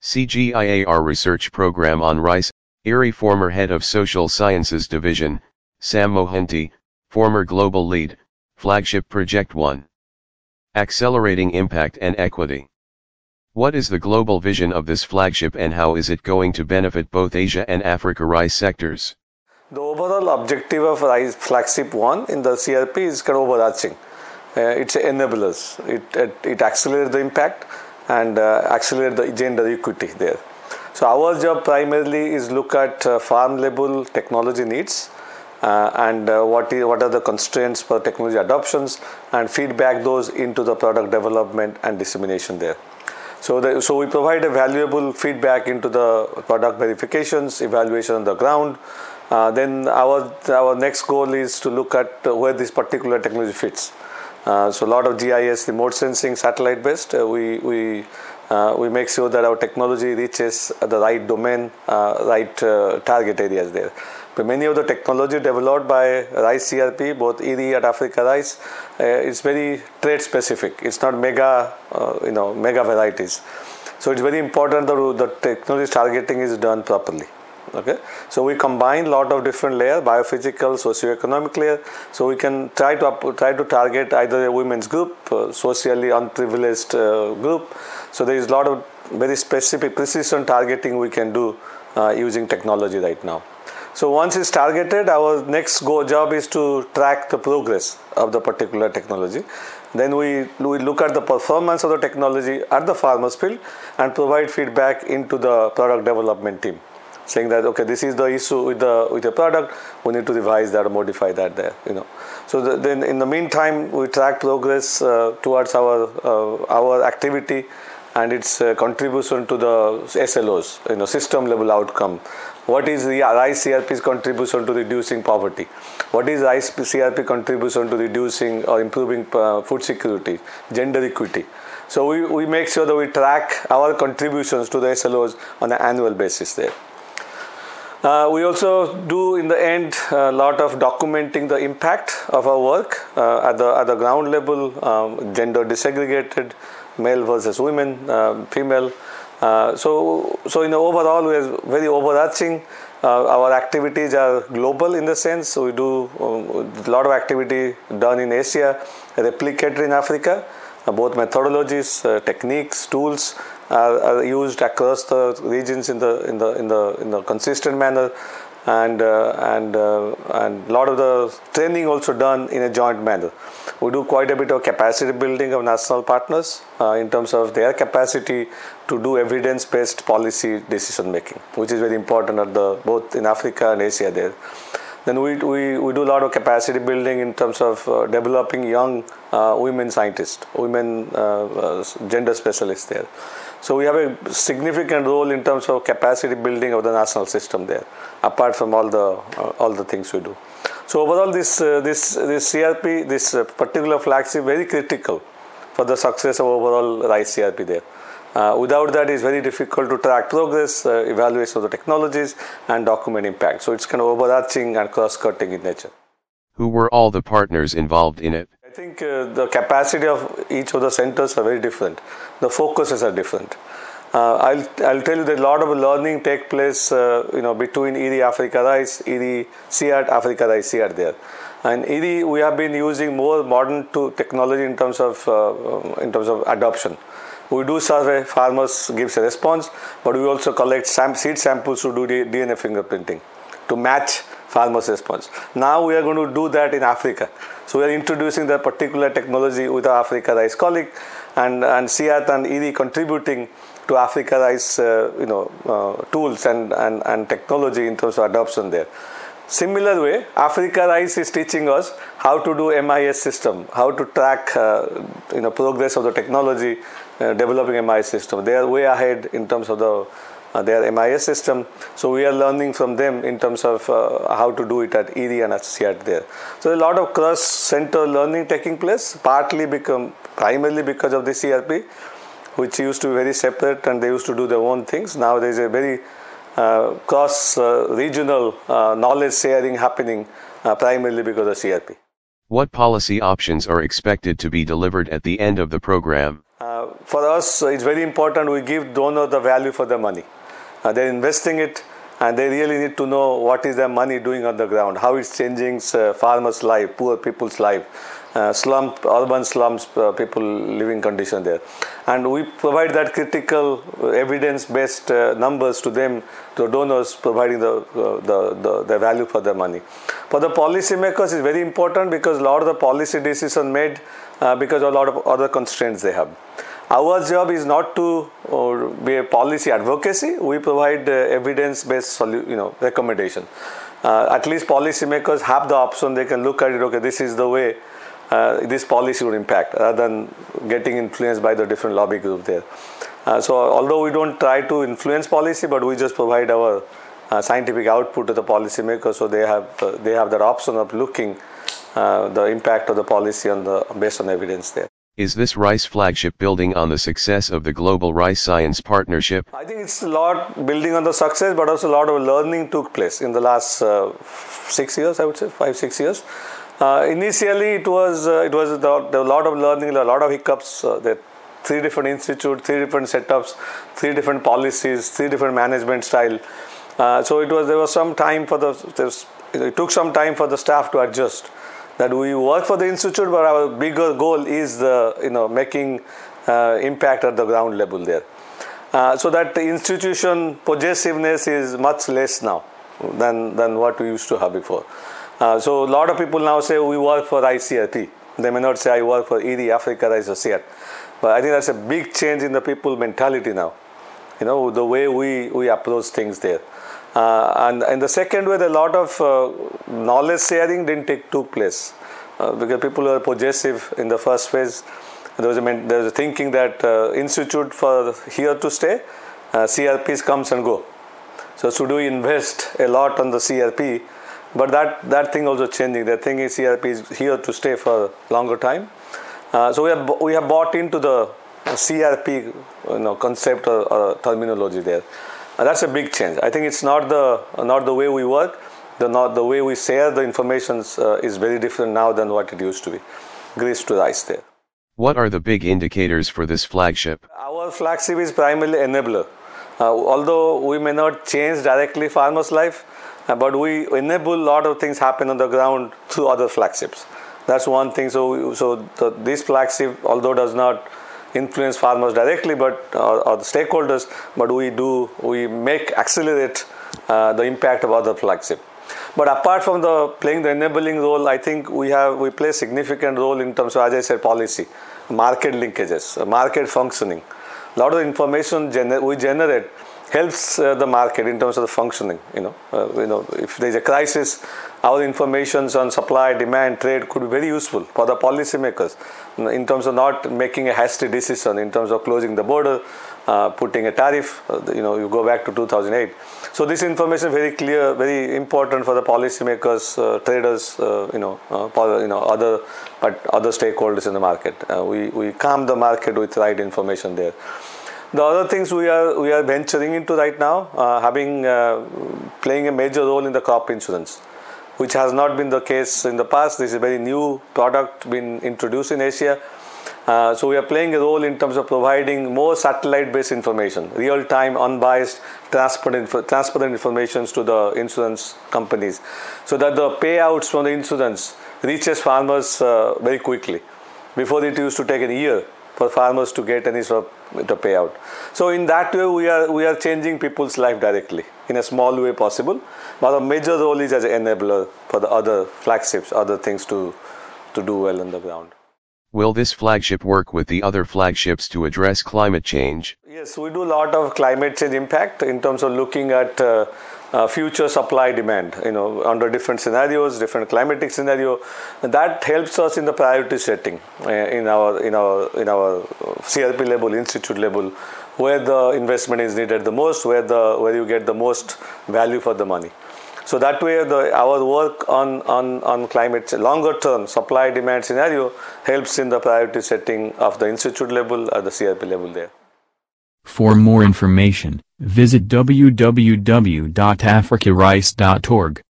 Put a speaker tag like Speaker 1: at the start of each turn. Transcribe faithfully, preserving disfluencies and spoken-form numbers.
Speaker 1: C G I A R Research Program on Rice, I R I former Head of Social Sciences Division, Sam Mohanty, former Global Lead, Flagship Project one. Accelerating Impact and Equity. What is the global vision of this flagship and how is it going to benefit both Asia and Africa Rice sectors?
Speaker 2: The overall objective of Rice Flagship one in the C R P is kind of overarching. Uh, it's enablers. It, it, it accelerates the impact and uh, accelerate the gender equity there. So our job primarily is look at uh, farm level technology needs uh, and uh, what, is, what are the constraints for technology adoptions and feedback those into the product development and dissemination there. So, the, so we provide a valuable feedback into the product verifications, evaluation on the ground. Uh, then our, our next goal is to look at uh, where this particular technology fits. Uh, so a lot of G I S, remote sensing, satellite based, uh, we, we, uh, we make sure that our technology reaches the right domain, uh, right uh, target areas there. But many of the technology developed by Rice C R P, both I R I and Africa Rice, uh, is very trade specific. It's not mega, uh, you know, mega varieties. So it's very important that the technology targeting is done properly. Okay, so we combine a lot of different layers, biophysical, socio-economic layer, so we can try to up, try to target either a women's group, uh, socially unprivileged uh, group. So there is a lot of very specific precision targeting we can do uh, using technology right now. So once it's targeted, our next go job is to track the progress of the particular technology. Then we, we look at the performance of the technology at the farmer's field and provide feedback into the product development team, saying that okay, this is the issue with the with the product, we need to revise that or modify that there, you know. So the, then in the meantime, we track progress uh, towards our uh, our activity and its uh, contribution to the S L Os, you know, system level outcome. What is the Rice C R P's contribution to reducing poverty? What is Rice C R P contribution to reducing or improving uh, food security, gender equity? So we, we make sure that we track our contributions to the S L Os on an annual basis there. Uh, we also do in the end a lot of documenting the impact of our work uh, at the at the ground level, um, gender disaggregated, male versus women, um, female. Uh, so so in the overall we are very overarching. Uh, our activities are global in the sense, so we do um, a lot of activity done in Asia, replicated in Africa. Uh, both methodologies, uh, techniques, tools are, are used across the regions in the in the in the in the consistent manner, and uh, and uh, and a lot of the training also done in a joint manner. We do quite a bit of capacity building of national partners uh, in terms of their capacity to do evidence-based policy decision making, which is very important at the both in Africa and Asia there. Then we, we, we do a lot of capacity building in terms of uh, developing young uh, women scientists, women uh, uh, gender specialists there. So we have a significant role in terms of capacity building of the national system there, apart from all the uh, all the things we do. So overall, this uh, this this C R P, this uh, particular flagship, very critical for the success of overall Rice C R P there. Uh, without that, it's very difficult to track progress, uh, evaluation of the technologies, and document impact. So it's kind of overarching and cross-cutting in nature.
Speaker 1: Who were all the partners involved in it?
Speaker 2: I think uh, the capacity of each of the centers are very different. The focuses are different. Uh, I'll I'll tell you that a lot of learning take place, uh, you know, between I R I Africa Rice, I R I C I A T, Africa Rice C I A T there. And I R I we have been using more modern to technology in terms of uh, in terms of adoption. We do survey, farmers gives a response, but we also collect sam seed samples to do D N A fingerprinting to match farmers' response. Now we are going to do that in Africa. So we are introducing that particular technology with our Africa Rice colleague, and, and C I A T and I R I contributing to Africa Rice uh, you know, uh, tools and, and, and technology in terms of adoption there. Similar way, Africa Rice is teaching us how to do M I S system, how to track uh, you know, progress of the technology, uh, developing M I S system. They are way ahead in terms of the uh, their M I S system. So we are learning from them in terms of uh, how to do it at I R I and at C I A T there. So a lot of cross-center learning taking place, partly become primarily because of the C R P, which used to be very separate and they used to do their own things. Now there is a very Uh, cross uh, regional uh, knowledge sharing happening uh, primarily because of C R P.
Speaker 1: What policy options are expected to be delivered at the end of the program?
Speaker 2: Uh, uh, for us, it's very important we give donor the value for the money. Uh, they're investing it, and they really need to know what is their money doing on the ground, how it's changing uh, farmers' life, poor people's life, uh, slum, urban slums, uh, people living condition there. And we provide that critical uh, evidence-based uh, numbers to them, to donors, providing the, uh, the, the, the value for their money. For the policymakers, it's very important because a lot of the policy decisions made uh, because of a lot of other constraints they have. Our job is not to uh, be a policy advocacy. We provide uh, evidence-based you know, recommendation. Uh, at least policymakers have the option. They can look at it, okay, this is the way uh, this policy would impact, rather than getting influenced by the different lobby group there. Uh, so although we don't try to influence policy, but we just provide our uh, scientific output to the policymakers, so they have, uh, they have that option of looking uh, the impact of the policy on the, based on evidence there.
Speaker 1: Is this RICE flagship building on the success of the Global RICE Science Partnership?
Speaker 2: I think it's a lot building on the success, but also a lot of learning took place in the last uh, six years, I would say, five, six years. Uh, initially, it was, uh, it was a lot of learning, a lot of hiccups. Uh, there three different institutes, three different setups, three different policies, three different management style. Uh, so it was, there was some time for the, there was, it took some time for the staff to adjust. That we work for the institute, but our bigger goal is the, you know, making uh, impact at the ground level there. Uh, so that the institution possessiveness is much less now than, than what we used to have before. Uh, so a lot of people now say we work for I C R P. They may not say I work for E R I, Africa RICE or C I A T. But I think that's a big change in the people mentality now. You know, the way we, we approach things there. Uh, and in the second way, a lot of uh, knowledge sharing didn't take took place uh, because people were possessive in the first phase. There was a, there was a thinking that uh, institute for here to stay, uh, C R Ps comes and go. So should we invest a lot on the C R P? But that, that thing also changing. The thing is C R P is here to stay for a longer time. Uh, so we have, we have bought into the C R P you know, concept or, or terminology there. Uh, that's a big change. I think it's not the uh, not the way we work. The not the way we share the information uh, is very different now than what it used to be. Greece to RICE there.
Speaker 1: What are the big indicators for this flagship?
Speaker 2: Our flagship is primarily enabler. Uh, although we may not change directly farmers' life, uh, but we enable a lot of things happen on the ground through other flagships. That's one thing. So, we, so the, this flagship, although does not influence farmers directly, but uh, or the stakeholders, but we do we make accelerate uh, the impact of other flagship. But apart from the playing the enabling role, I think we have we play a significant role in terms of, as I said, policy, market linkages, market functioning. A lot of information gener we generate helps uh, the market in terms of the functioning. You know, uh, you know, if there is a crisis, our information on supply, demand, trade could be very useful for the policymakers in terms of not making a hasty decision in terms of closing the border, uh, putting a tariff. Uh, you know, you go back to two thousand eight. So this information is very clear, very important for the policymakers, uh, traders, uh, you know, uh, you know, other but other stakeholders in the market. Uh, we we calm the market with right information there. The other things we are we are venturing into right now, uh, having uh, playing a major role in the crop insurance, which has not been the case in the past. This is a very new product been introduced in Asia. Uh, so we are playing a role in terms of providing more satellite-based information, real-time, unbiased, transparent, transparent information to the insurance companies, so that the payouts from the insurance reaches farmers uh, very quickly. Before it used to take a year for farmers to get any sort of the payout. So in that way, we are we are changing people's life directly in a small way possible. But a major role is as an enabler for the other flagships, other things to to do well on the ground.
Speaker 1: Will this flagship work with the other flagships to address climate change?
Speaker 2: Yes, we do a lot of climate change impact in terms of looking at uh, uh, future supply demand, you know, under different scenarios, different climatic scenario. And that helps us in the priority setting uh, in our in our in our C R P level, institute level, where the investment is needed the most, where the where you get the most value for the money. So that way, the, our work on, on, on climate, longer term supply demand scenario helps in the priority setting of the institute level or the C R P level there.
Speaker 3: For more information, visit w w w dot africa rice dot org.